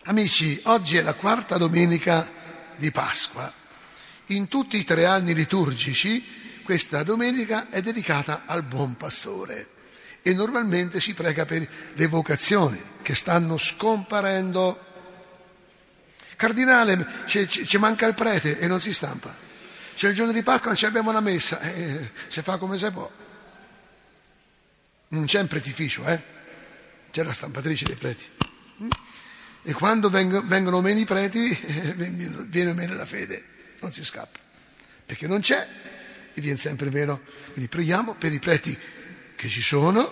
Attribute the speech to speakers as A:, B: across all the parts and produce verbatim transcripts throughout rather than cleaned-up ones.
A: Amici, oggi è la quarta domenica di Pasqua. In tutti i tre anni liturgici questa domenica è dedicata al Buon Pastore e normalmente si prega per le vocazioni che stanno scomparendo. Cardinale, ci manca il prete e non si stampa. C'è il giorno di Pasqua, non ci abbiamo la messa, eh, si fa come si può. Non c'è un pretificio, eh? C'è la stampatrice dei preti. E quando vengono meno i preti, viene meno la fede, non si scappa, perché non c'è e viene sempre meno. Quindi preghiamo per i preti che ci sono,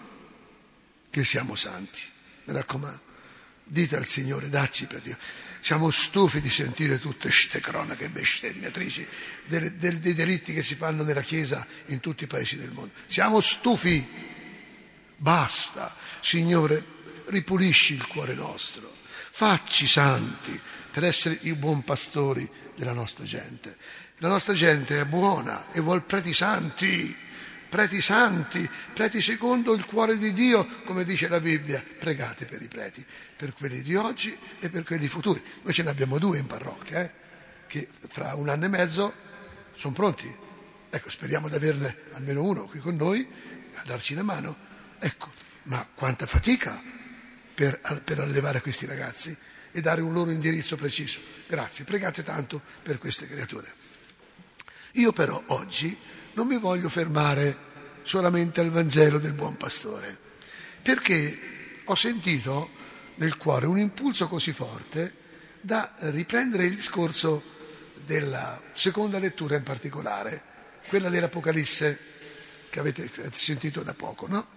A: che siamo santi. Mi raccomando, dite al Signore, dacci preti. Siamo stufi di sentire tutte ste cronache bestemmiatrici dei, dei, dei delitti che si fanno nella Chiesa in tutti i paesi del mondo. Siamo stufi. Basta, Signore, ripulisci il cuore nostro, facci santi per essere i buon pastori della nostra gente. La nostra gente è buona e vuol preti santi, preti santi, preti secondo il cuore di Dio, come dice la Bibbia. Pregate per i preti, per quelli di oggi e per quelli futuri. Noi ce ne abbiamo due in parrocchia, eh, che fra un anno e mezzo sono pronti. Ecco, speriamo di averne almeno uno qui con noi, a darci una mano. Ecco, ma quanta fatica per, per allevare questi ragazzi e dare un loro indirizzo preciso. Grazie, pregate tanto per queste creature. Io però oggi non mi voglio fermare solamente al Vangelo del Buon Pastore, perché ho sentito nel cuore un impulso così forte da riprendere il discorso della seconda lettura in particolare, quella dell'Apocalisse che avete sentito da poco, no?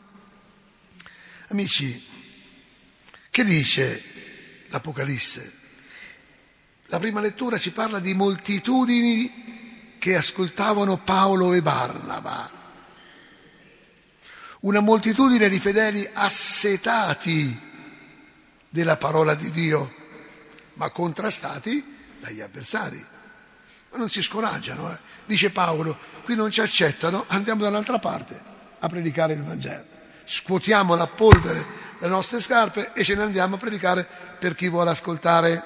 A: Amici, che dice l'Apocalisse? La prima lettura ci parla di moltitudini che ascoltavano Paolo e Barnaba. Una moltitudine di fedeli assetati della parola di Dio, ma contrastati dagli avversari. Ma non si scoraggiano, eh? Dice Paolo, qui non ci accettano, andiamo da un'altra parte a predicare il Vangelo. Scuotiamo la polvere dalle nostre scarpe e ce ne andiamo a predicare per chi vuole ascoltare.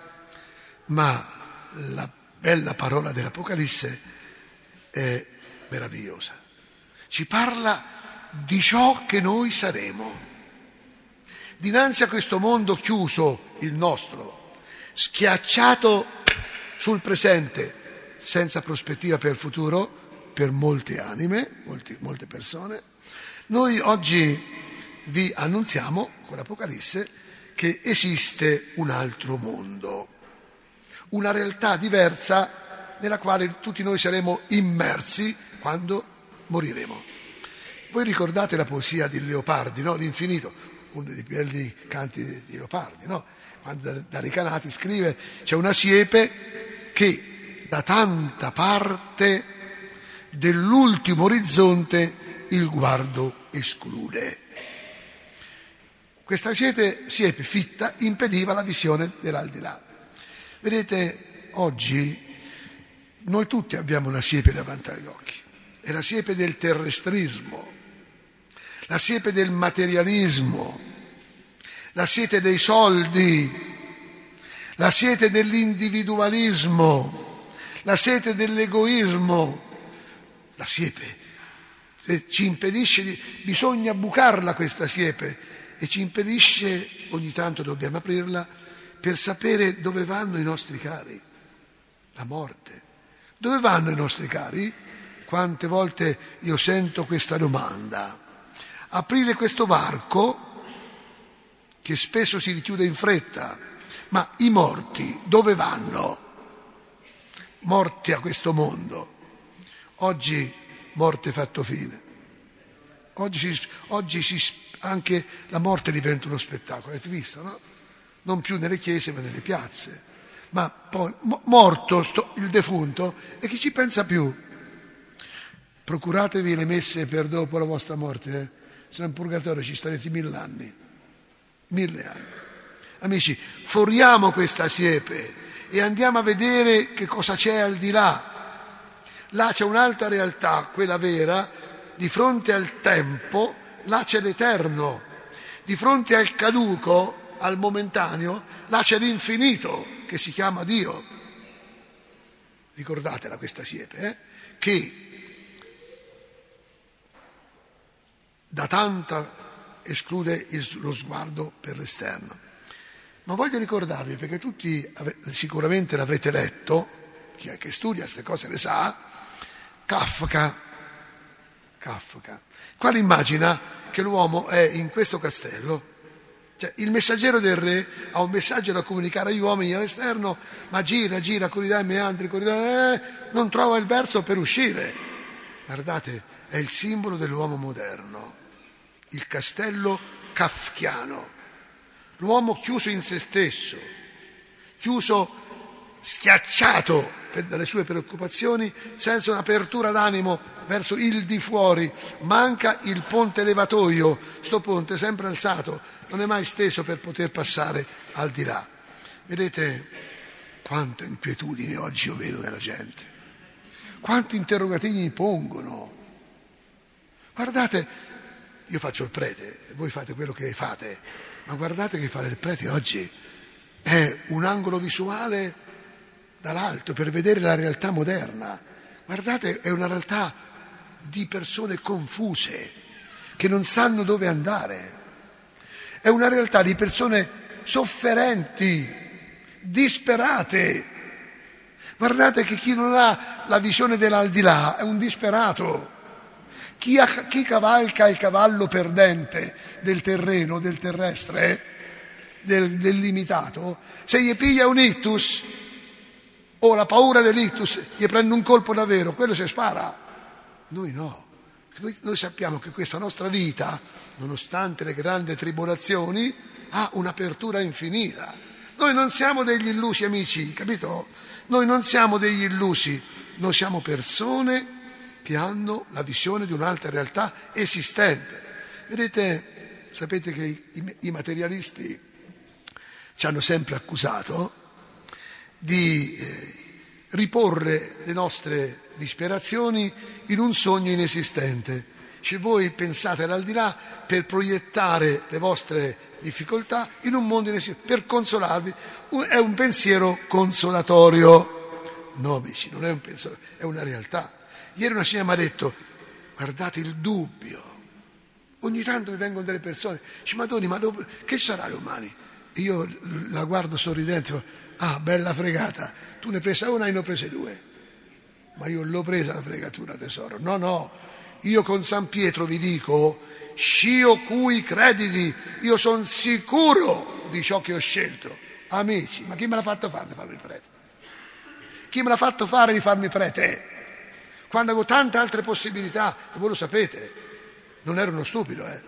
A: Ma la bella parola dell'Apocalisse è meravigliosa. Ci parla di ciò che noi saremo. Dinanzi a questo mondo chiuso, il nostro, schiacciato sul presente, senza prospettiva per il futuro, per molte anime, molti, molte persone, noi oggi vi annunziamo con l'Apocalisse che esiste un altro mondo, una realtà diversa nella quale tutti noi saremo immersi quando moriremo. Voi ricordate la poesia di Leopardi, no? L'Infinito, uno dei più belli canti di Leopardi, no? Quando da Recanati scrive: c'è una siepe che da tanta parte dell'ultimo orizzonte il guardo esclude. Questa siepe, siepe fitta impediva la visione dell'aldilà. Vedete, oggi noi tutti abbiamo una siepe davanti agli occhi, è la siepe del terrestrismo, la siepe del materialismo, la siepe dei soldi, la sete dell'individualismo, la sete dell'egoismo, la siepe ci impedisce di, bisogna bucarla questa siepe e ci impedisce, ogni tanto dobbiamo aprirla per sapere dove vanno i nostri cari, la morte. Dove vanno i nostri cari? Quante volte io sento questa domanda. Aprire questo varco che spesso si richiude in fretta, ma i morti dove vanno? Morti a questo mondo. Oggi morte fatto fine. Oggi, si, oggi si, anche la morte diventa uno spettacolo, avete visto, no? Non più nelle chiese ma nelle piazze. Ma poi morto sto, il defunto, e chi ci pensa più? Procuratevi le messe per dopo la vostra morte, eh? Se no in purgatorio ci starete mille anni. Mille anni. Amici, foriamo questa siepe e andiamo a vedere che cosa c'è al di là. Là c'è un'altra realtà, quella vera, di fronte al tempo, là c'è l'eterno. Di fronte al caduco, al momentaneo, là c'è l'infinito che si chiama Dio. Ricordatela questa siepe, eh? Che da tanta esclude il, lo sguardo per l'esterno. Ma voglio ricordarvi, perché tutti sicuramente l'avrete letto, chi è che studia queste cose le sa, Kafka, Kafka, quale immagina che l'uomo è in questo castello. Cioè, il messaggero del re ha un messaggio da comunicare agli uomini all'esterno, ma gira, gira, corridoi, meandri, corridoi, eh, non trova il verso per uscire. Guardate, è il simbolo dell'uomo moderno, il castello kafkiano, l'uomo chiuso in se stesso, chiuso, schiacciato per, dalle sue preoccupazioni, senza un'apertura d'animo verso il di fuori. Manca il ponte levatoio, sto ponte sempre alzato, non è mai steso per poter passare al di là. Vedete quante inquietudini oggi io vedo nella gente, quanti interrogativi mi pongono. Guardate, io faccio il prete, voi fate quello che fate, ma guardate che fare il prete oggi è un angolo visuale dall'alto per vedere la realtà moderna. Guardate, è una realtà di persone confuse che non sanno dove andare. È una realtà di persone sofferenti, disperate. Guardate che chi non ha la visione dell'aldilà è un disperato. Chi, ha, chi cavalca il cavallo perdente del terreno, del terrestre, del, del limitato, se gli piglia un ictus o la paura dell'ictus, gli prende un colpo davvero, quello si spara. Noi no. Noi, noi sappiamo che questa nostra vita, nonostante le grandi tribolazioni, ha un'apertura infinita. Noi non siamo degli illusi amici, capito? Noi non siamo degli illusi, noi siamo persone che hanno la visione di un'altra realtà esistente. Vedete, sapete che i, i materialisti ci hanno sempre accusato di eh, riporre le nostre disperazioni in un sogno inesistente. Se voi pensate all'aldilà per proiettare le vostre difficoltà in un mondo inesistente, per consolarvi, è un pensiero consolatorio. No, amici, non è un pensiero, è una realtà. Ieri una signora mi ha detto, guardate il dubbio. Ogni tanto mi vengono delle persone, dice, Madonna, ma dopo, che sarà domani? E io la guardo sorridente, ah, bella fregata, tu ne hai presa una e ne ho prese due. Ma io l'ho presa la fregatura, tesoro. No, no, io con San Pietro vi dico, scio cui crediti, io sono sicuro di ciò che ho scelto. Amici, ma chi me l'ha fatto fare di farmi prete? Chi me l'ha fatto fare di farmi prete? Quando avevo tante altre possibilità, e voi lo sapete, non ero uno stupido, eh.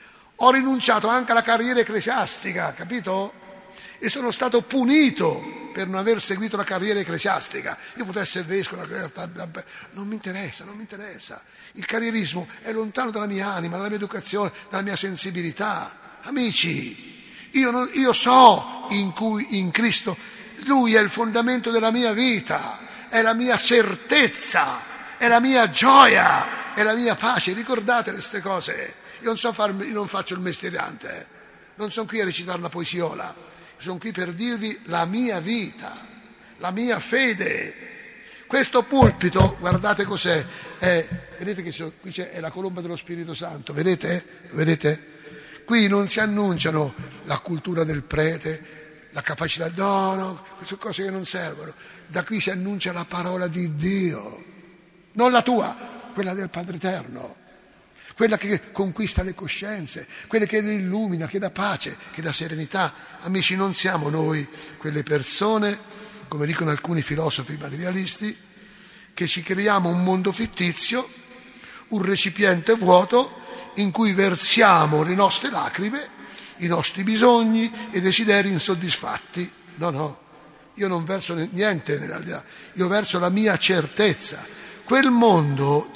A: Ho rinunciato anche alla carriera ecclesiastica, capito? E sono stato punito per non aver seguito la carriera ecclesiastica. Io potevo essere vescovo, non mi interessa, non mi interessa. Il carrierismo è lontano dalla mia anima, dalla mia educazione, dalla mia sensibilità. Amici, io, non, io so in cui in Cristo Lui è il fondamento della mia vita, è la mia certezza, è la mia gioia, è la mia pace. Ricordate queste cose. Io non so farmi, io non faccio il mestierante, eh. Non sono qui a recitare una poesiola, sono qui per dirvi la mia vita, la mia fede. Questo pulpito, guardate cos'è, è, vedete che sono, qui c'è è la colomba dello Spirito Santo, vedete? Vedete? Qui non si annunciano la cultura del prete, la capacità, no, no, queste cose che non servono. Da qui si annuncia la parola di Dio, non la tua, quella del Padre Eterno, quella che conquista le coscienze, quella che illumina, che dà pace, che dà serenità. Amici, non siamo noi quelle persone, come dicono alcuni filosofi materialisti, che ci creiamo un mondo fittizio, un recipiente vuoto in cui versiamo le nostre lacrime, i nostri bisogni e desideri insoddisfatti. No, no, io non verso niente nell'aldilà, io verso la mia certezza. Quel mondo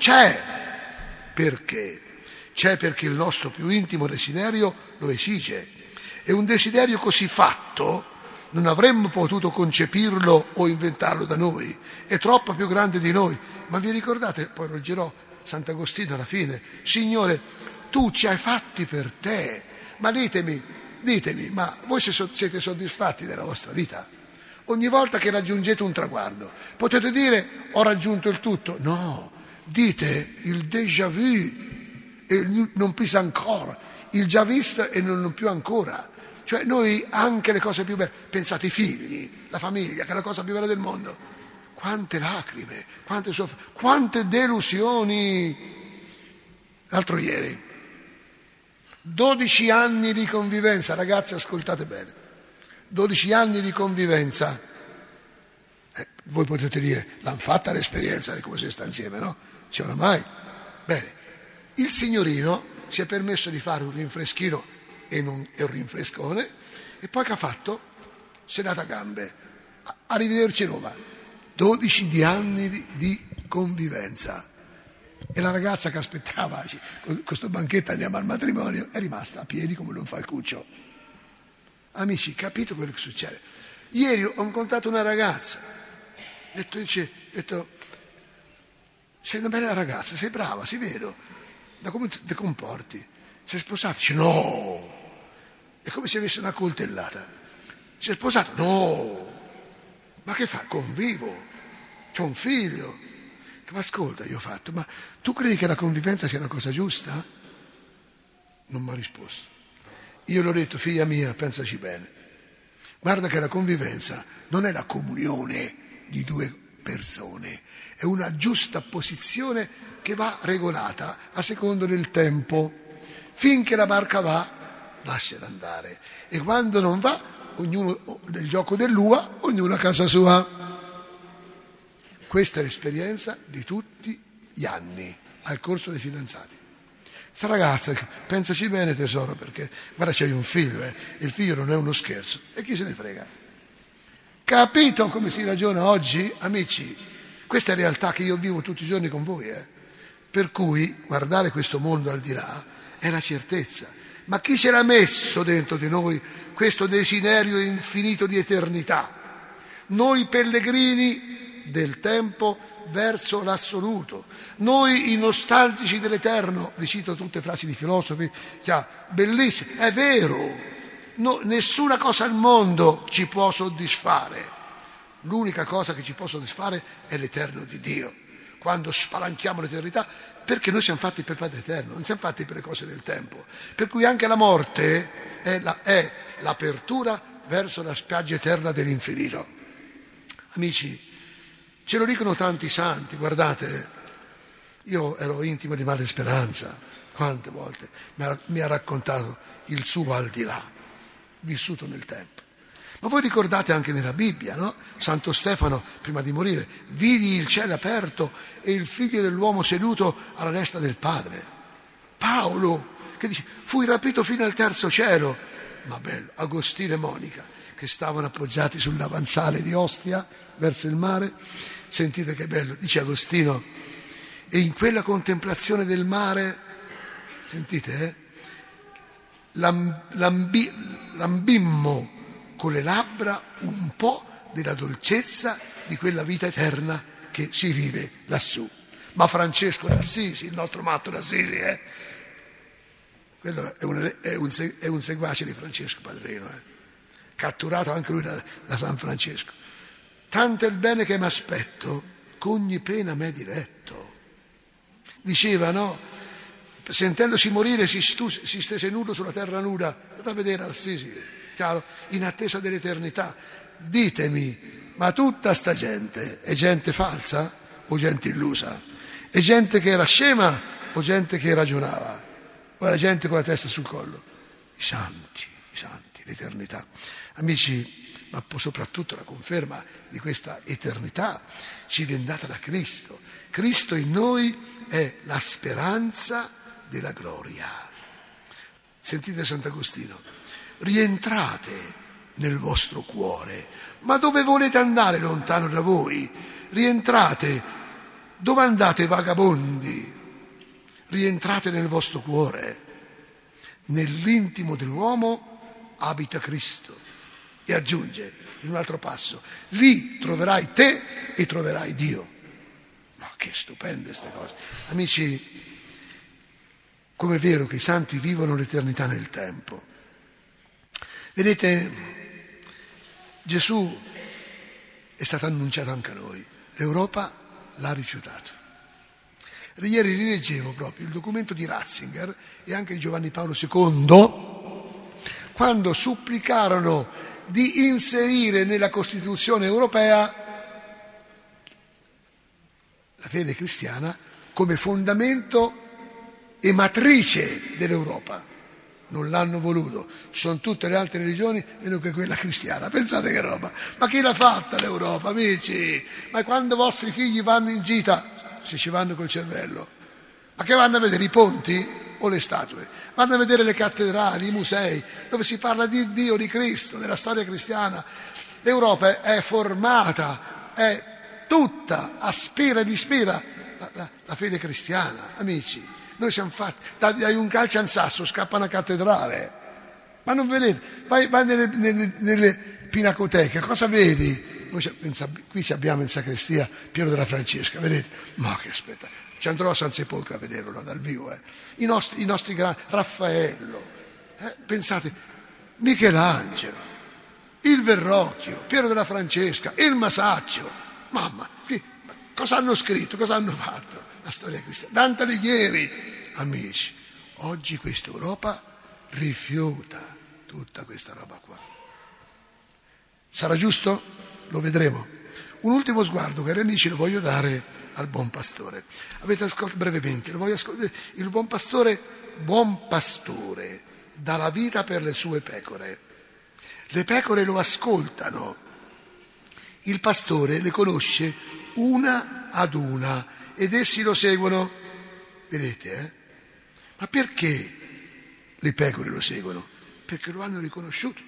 A: c'è. Perché? C'è perché il nostro più intimo desiderio lo esige. E un desiderio così fatto non avremmo potuto concepirlo o inventarlo da noi, è troppo più grande di noi. Ma vi ricordate, poi leggerò Sant'Agostino alla fine, Signore, tu ci hai fatti per te, ma ditemi, ditemi, ma voi siete soddisfatti della vostra vita? Ogni volta che raggiungete un traguardo, potete dire ho raggiunto il tutto? No, dite il déjà vu e il non plus encore, il già visto e non più ancora. Cioè noi anche le cose più belle, pensate ai figli, la famiglia, che è la cosa più bella del mondo. Quante lacrime, quante soff- quante delusioni. L'altro ieri, dodici anni di convivenza, ragazzi ascoltate bene, dodici anni di convivenza, eh, voi potete dire, l'hanno fatta l'esperienza di come si sta insieme, no? C'è oramai. Bene, il signorino si è permesso di fare un rinfreschino e, non, e un rinfrescone, e poi che ha fatto? Si è data a gambe, arrivederci Roma, dodici di anni di, di convivenza. E la ragazza che aspettava, con questo banchetto andiamo al matrimonio, è rimasta a piedi come un falcuccio. Amici, capito quello che succede? Ieri ho incontrato una ragazza, ho detto, dice, ho detto, sei una bella ragazza, sei brava, si vedo, da come ti comporti. Sei sposata? Dice no, è come se avesse una coltellata. Sei sposata? No, ma che fa? Convivo, c'ho un figlio. Ma ascolta, io ho fatto, ma tu credi che la convivenza sia una cosa giusta? Non mi ha risposto. Io le ho detto, figlia mia, pensaci bene. Guarda che la convivenza non è la comunione di due persone, è una giusta posizione che va regolata a secondo del tempo. Finché la barca va, lasciala andare. E quando non va, ognuno nel gioco dell'ua, ognuno a casa sua. Questa è l'esperienza di tutti gli anni al corso dei fidanzati. Sta ragazza, pensaci bene tesoro, perché guarda c'hai un figlio, eh, e il figlio non è uno scherzo, e chi se ne frega? Capito come si ragiona oggi? Amici, questa è realtà che io vivo tutti i giorni con voi, eh. Per cui guardare questo mondo al di là è la certezza. Ma chi ce l'ha messo dentro di noi questo desiderio infinito di eternità? Noi pellegrini del tempo verso l'assoluto, noi i nostalgici dell'eterno, vi cito tutte frasi di filosofi, cioè, bellissime, è vero, no, nessuna cosa al mondo ci può soddisfare, l'unica cosa che ci può soddisfare è l'eterno di Dio, quando spalanchiamo l'eternità, perché noi siamo fatti per Padre Eterno, non siamo fatti per le cose del tempo, per cui anche la morte è, la, è l'apertura verso la spiaggia eterna dell'infinito. Amici, ce lo dicono tanti santi, guardate, io ero intimo di Madre Speranza, quante volte mi ha, mi ha raccontato il suo al di là, vissuto nel tempo. Ma voi ricordate anche nella Bibbia, no? Santo Stefano, prima di morire, vidi il cielo aperto e il figlio dell'uomo seduto alla destra del Padre. Paolo, che dice, fui rapito fino al terzo cielo. Ma bello, Agostino e Monica, che stavano appoggiati sul davanzale di Ostia, verso il mare. Sentite che bello, dice Agostino, e in quella contemplazione del mare, sentite, eh, lamb, lambi, lambimmo con le labbra un po' della dolcezza di quella vita eterna che si vive lassù. Ma Francesco d'Assisi, il nostro matto d'Assisi, eh, quello è un, è un, è un seguace di Francesco Padrino, eh, catturato anche lui da, da San Francesco. Tanto è il bene che m'aspetto, qu'ogni pena m'è diretto. Diceva, no? Sentendosi morire si, stus- si stese nudo sulla terra nuda, andate a vedere Assisi, chiaro, in attesa dell'eternità. Ditemi, ma tutta sta gente è gente falsa o gente illusa? È gente che era scema o gente che ragionava? O era gente con la testa sul collo? I santi, i santi, l'eternità. Amici, ma soprattutto la conferma di questa eternità ci viene data da Cristo. Cristo in noi è la speranza della gloria. Sentite Sant'Agostino, rientrate nel vostro cuore, ma dove volete andare lontano da voi? Rientrate, dove andate vagabondi? Rientrate nel vostro cuore, nell'intimo dell'uomo abita Cristo. E aggiunge in un altro passo, lì troverai te e troverai Dio. Ma che stupende queste cose. Amici, com'è vero che i santi vivono l'eternità nel tempo, Vedete, Gesù è stato annunciato anche a noi, l'Europa l'ha rifiutato. Ieri rileggevo proprio il documento di Ratzinger e anche di Giovanni Paolo secondo, quando supplicarono di inserire nella Costituzione europea la fede cristiana come fondamento e matrice dell'Europa. Non l'hanno voluto, ci sono tutte le altre religioni meno che quella cristiana. Pensate che roba, ma chi l'ha fatta l'Europa, amici? Ma quando i vostri figli vanno in gita, se ci vanno col cervello, ma che vanno a vedere i ponti o le statue? Vanno a vedere le cattedrali, i musei, dove si parla di Dio, di Cristo, della storia cristiana. L'Europa è formata, è tutta, aspira ed ispira la, la, la fede cristiana, amici. Noi siamo fatti, dai un calcio a un sasso, scappa una cattedrale. Ma non vedete, vai, vai nelle, nelle, nelle pinacoteche, cosa vedi? Noi qui abbiamo in sacrestia Piero della Francesca, vedete? Ma che aspetta, ci andrò a San Sepolcro a vederlo dal vivo. Eh. I nostri, i nostri grandi, Raffaello, eh, pensate, Michelangelo, il Verrocchio, Piero della Francesca, il Masaccio. Mamma, qui, cosa hanno scritto, cosa hanno fatto? La storia cristiana. Dante Alighieri, amici, oggi questa Europa rifiuta tutta questa roba qua. Sarà giusto? Lo vedremo. Un ultimo sguardo, cari amici, lo voglio dare al buon pastore. Avete ascoltato brevemente, lo voglio ascoltare. Il buon pastore, buon pastore, dà la vita per le sue pecore. Le pecore lo ascoltano. Il pastore le conosce una ad una ed essi lo seguono. Vedete, eh? Ma perché le pecore lo seguono? Perché lo hanno riconosciuto.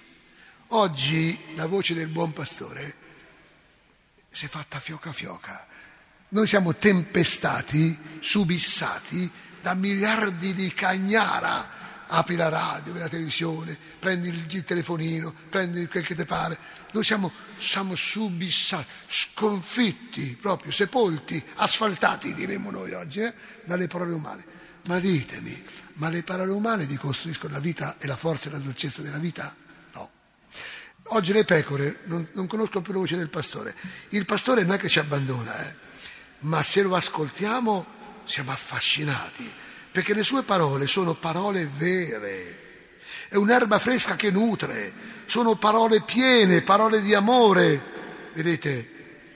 A: Oggi la voce del buon pastore si è fatta fioca fioca. Noi siamo tempestati, subissati da miliardi di cagnara. Apri la radio, la televisione, prendi il telefonino, prendi quel che ti pare. Noi siamo, siamo subissati, sconfitti, proprio sepolti, asfaltati, diremmo noi oggi, eh, dalle parole umane. Ma ditemi, ma le parole umane vi costruiscono la vita e la forza e la dolcezza della vita? No. Oggi le pecore non, non conoscono più la voce del pastore. Il pastore non è che ci abbandona, eh, ma se lo ascoltiamo siamo affascinati. Perché le sue parole sono parole vere, è un'erba fresca che nutre, sono parole piene, parole di amore. Vedete,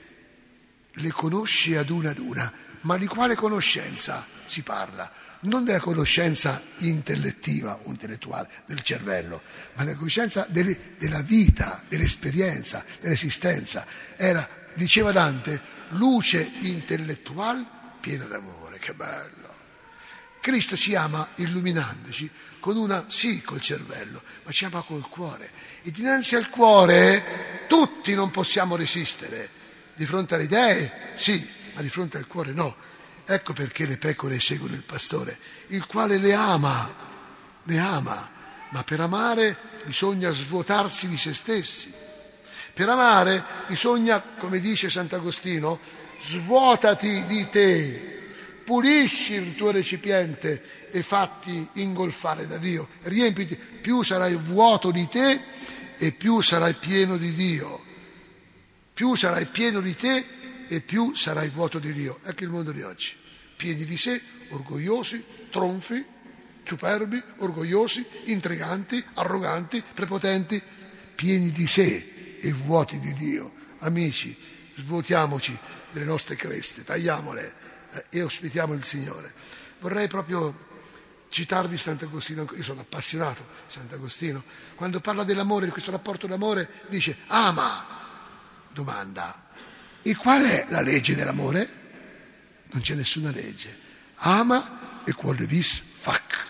A: le conosci ad una ad una, ma di quale conoscenza si parla? Non della conoscenza intellettiva o intellettuale del cervello, ma della conoscenza delle, della vita, dell'esperienza, dell'esistenza. Era, diceva Dante, luce intellettuale piena d'amore, che bello. Cristo ci ama illuminandoci con una, sì, col cervello, ma ci ama col cuore. E dinanzi al cuore tutti non possiamo resistere. Di fronte alle idee, sì, ma di fronte al cuore no. Ecco perché le pecore seguono il pastore, il quale le ama, le ama. Ma per amare bisogna svuotarsi di se stessi. Per amare bisogna, come dice Sant'Agostino, svuotati di te. Pulisci il tuo recipiente e fatti ingolfare da Dio. Riempiti, più sarai vuoto di te e più sarai pieno di Dio. Più sarai pieno di te e più sarai vuoto di Dio. Ecco il mondo di oggi. Pieni di sé, orgogliosi, tronfi, superbi, orgogliosi, intriganti, arroganti, prepotenti, pieni di sé e vuoti di Dio. Amici, svuotiamoci delle nostre creste, tagliamole e ospitiamo il Signore. Vorrei proprio citarvi Sant'Agostino, io sono appassionato di Sant'Agostino, quando parla dell'amore, di questo rapporto d'amore, dice ama, domanda, e qual è la legge dell'amore? Non c'è nessuna legge. Ama e quod vis fac,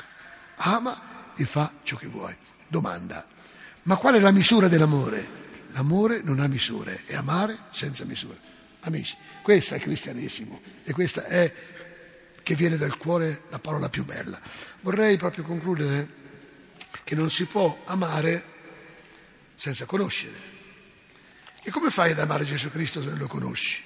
A: ama e fa ciò che vuoi. Domanda, ma qual è la misura dell'amore? L'amore non ha misure, è amare senza misure. Amici, questo è il cristianesimo e questa è, che viene dal cuore, la parola più bella. Vorrei proprio concludere che non si può amare senza conoscere. E come fai ad amare Gesù Cristo se non lo conosci?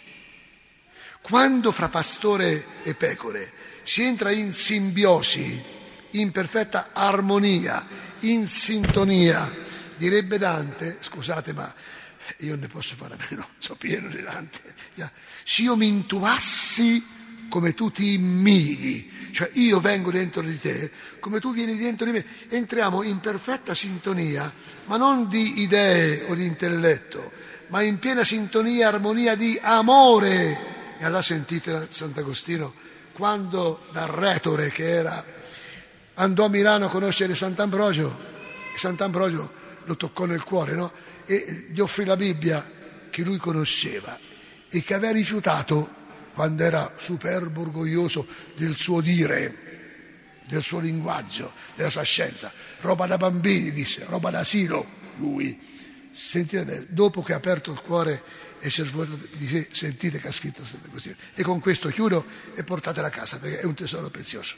A: Quando fra pastore e pecore si entra in simbiosi, in perfetta armonia, in sintonia, Direbbe Dante, scusate ma io ne posso fare a meno, sono pieno di Dante, se io mi intuassi come tu ti immii, cioè io vengo dentro di te, come tu vieni dentro di me, entriamo in perfetta sintonia, ma non di idee o di intelletto, ma in piena sintonia, armonia di amore. E allora sentite Sant'Agostino, quando dal retore che era, andò a Milano a conoscere Sant'Ambrogio, e Sant'Ambrogio lo toccò nel cuore, no? E gli offrì la Bibbia che lui conosceva e che aveva rifiutato quando era superbo, orgoglioso del suo dire, del suo linguaggio, della sua scienza. Roba da bambini, disse, roba da asilo, lui. Sentite, dopo che ha aperto il cuore e si è svuotato di sé, sentite che ha scritto Sant'Agostino. E con questo chiudo e portatela a casa, perché è un tesoro prezioso.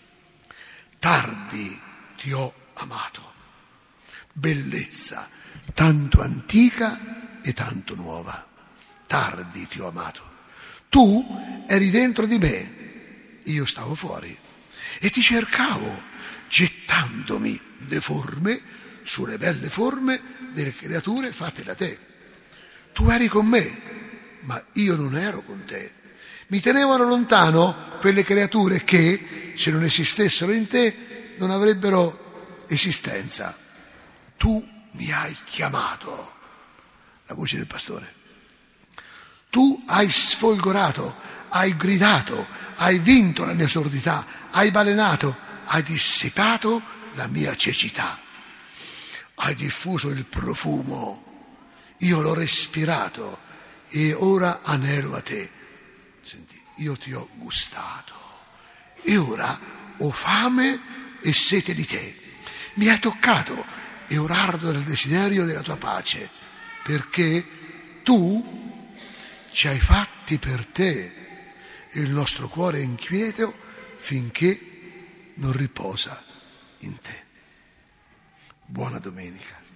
A: Tardi ti ho amato, bellezza tanto antica e tanto nuova. Tardi ti ho amato. Tu eri dentro di me, io stavo fuori e ti cercavo, gettandomi deforme sulle belle forme delle creature fatte da te. Tu eri con me, ma io non ero con te. Mi tenevano lontano quelle creature che, se non esistessero in te, non avrebbero esistenza. Tu mi hai chiamato, la voce del pastore. Tu hai sfolgorato, hai gridato, hai vinto la mia sordità, hai balenato, hai dissipato la mia cecità, hai diffuso il profumo, io l'ho respirato e ora anelo a te. Senti, io ti ho gustato e ora ho fame e sete di te. Mi hai toccato e ora ardo nel desiderio della tua pace, perché tu ci hai fatti per te e il nostro cuore è inquieto finché non riposa in te. Buona domenica.